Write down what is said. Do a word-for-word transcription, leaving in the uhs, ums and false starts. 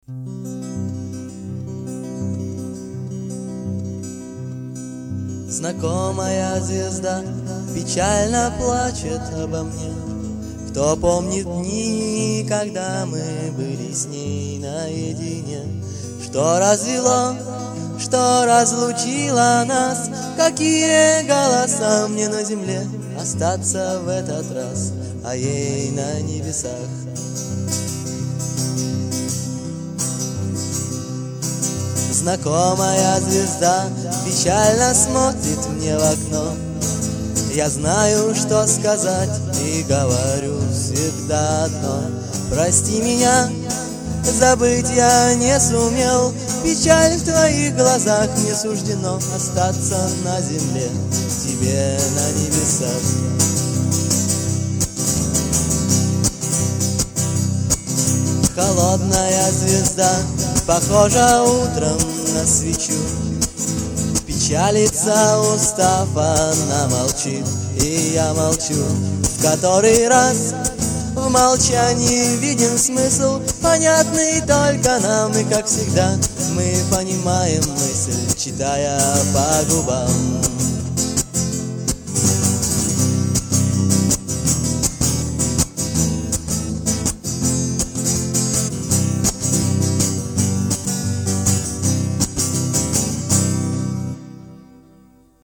Знакомая звезда печально плачет обо мне. Кто помнит дни, когда мы были с ней наедине? Что развело, что разлучило нас? Какие голоса мне на земле остаться в этот раз, а ей на небесах? Знакомая звезда печально смотрит мне в окно. Я знаю, что сказать, и говорю всегда одно: прости меня, забыть я не сумел. Печаль в твоих глазах, не суждено остаться на земле, тебе на небесах. Холодная звезда похожа утром на свечу. Печалится, устав, она молчит, и я молчу. В который раз в молчании виден смысл, понятный только нам, и как всегда мы понимаем мысль, читая по губам.